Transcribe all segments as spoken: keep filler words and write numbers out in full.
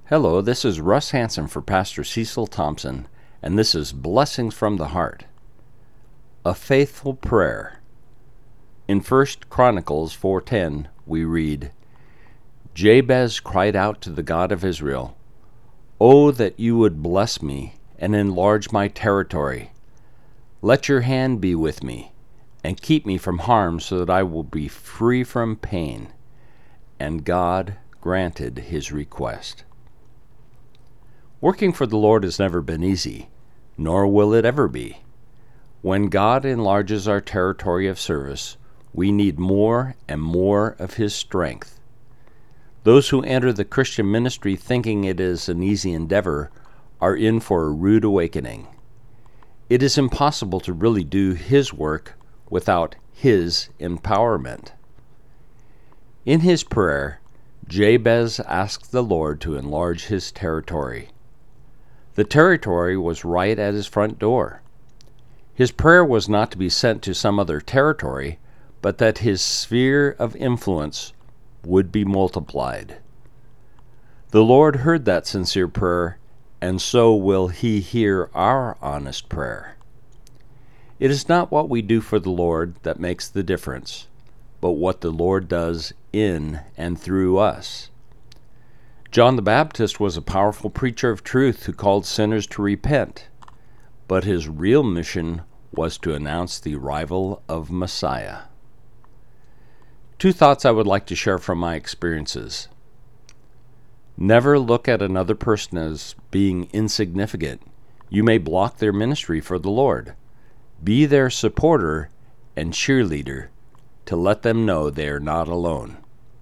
Hello, this is Russ Hanson for Pastor Cecil Thompson, and this is Blessings from the Heart. A faithful prayer. In First Chronicles four ten, we read, Jabez cried out to the God of Israel, "Oh, that you would bless me and enlarge my territory. Let your hand be with me, and keep me from harm so that I will be free from pain." And God granted his request. Working for the Lord has never been easy, nor will it ever be. When God enlarges our territory of service, we need more and more of His strength. Those who enter the Christian ministry thinking it is an easy endeavor are in for a rude awakening. It is impossible to really do His work without His empowerment. In his prayer, Jabez asked the Lord to enlarge his territory. The territory was right at his front door. His prayer was not to be sent to some other territory, but that his sphere of influence would be multiplied. The Lord heard that sincere prayer, and so will He hear our honest prayer. It is not what we do for the Lord that makes the difference, but what the Lord does in and through us. John the Baptist was a powerful preacher of truth who called sinners to repent, but his real mission was to announce the arrival of Messiah. Two thoughts I would like to share from my experiences. Never look at another person as being insignificant. You may block their ministry for the Lord. Be their supporter and cheerleader to let them know they are not alone.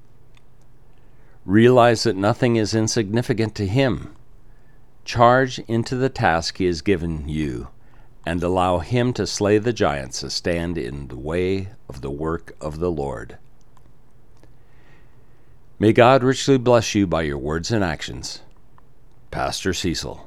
Realize that nothing is insignificant to Him. Charge into the task He has given you, and allow Him to slay the giants that stand in the way of the work of the Lord. May God richly bless you by your words and actions. Pastor Cecil.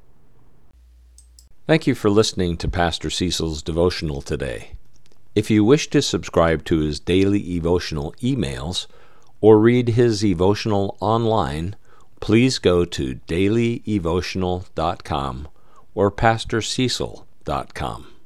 Thank you for listening to Pastor Cecil's devotional today. If you wish to subscribe to his daily devotional emails or read his devotional online, please go to daily devotional dot com or pastor cecil dot com.